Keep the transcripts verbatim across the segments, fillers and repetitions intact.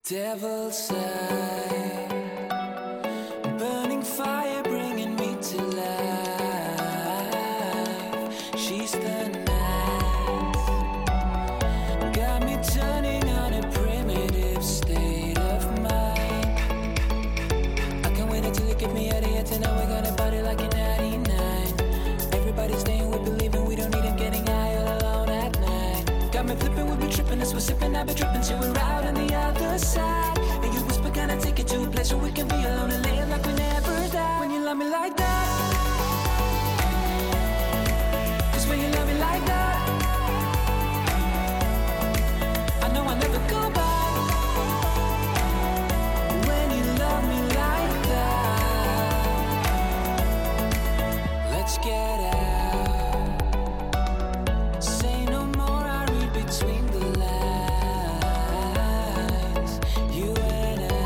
Devil's side, burning fire, bringing me to life. She's the night, got me turning on a primitive state of mind. I can't wait until you get me out of here. Tonight we're gonna party like in ninety-nine. Everybody's staying, we believing, we don't need him getting high all alone at night. Got me flipping, we'll be tripping, as we're sipping, I've been tripping till we're out on the other side. And you whisper, can I take it to a place where we can be alone and live like we never die? When you love me like that, 'cause when you love me like that, I know I'll never go back. When you love me like that, let's get out. Say no more, I read between the lines. You and I,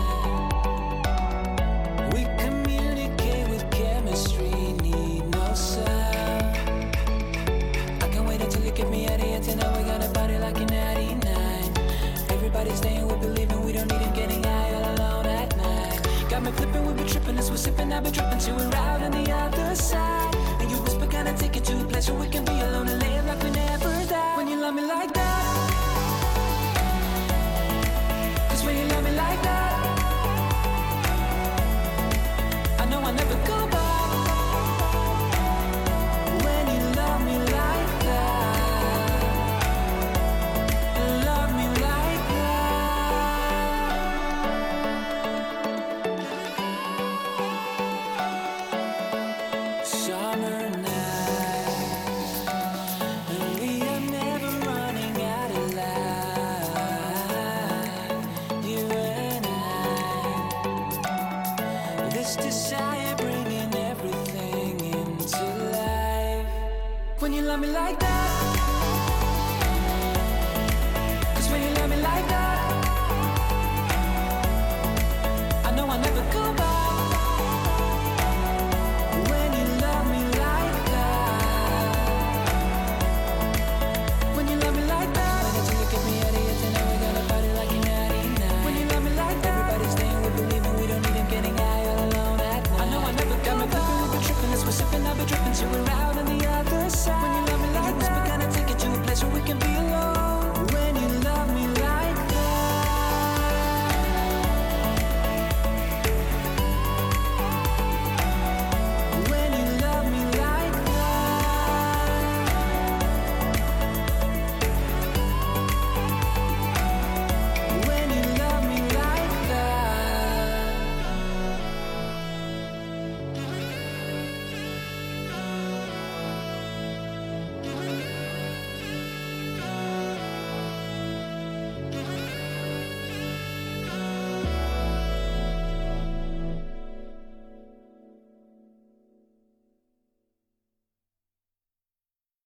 we communicate with chemistry, need no sound. I can't wait until you get me out of here. Tonight we're gonna party like in ninety-nine. Everybody's staying, we believing, we don't need him getting high all alone at night. Got me flipping, we'll be tripping, as we're sipping, I've been tripping till we're out on the other side. And you whisper, can I take it to a place where we can be alone and live like we never die? When you love me like that, 'cause when you love me like that, I know I'll never go back. When you love me like that, love me like that. Summer nights, and we are never running out of light. You and I, this desire bringing everything into life. When you love me like that,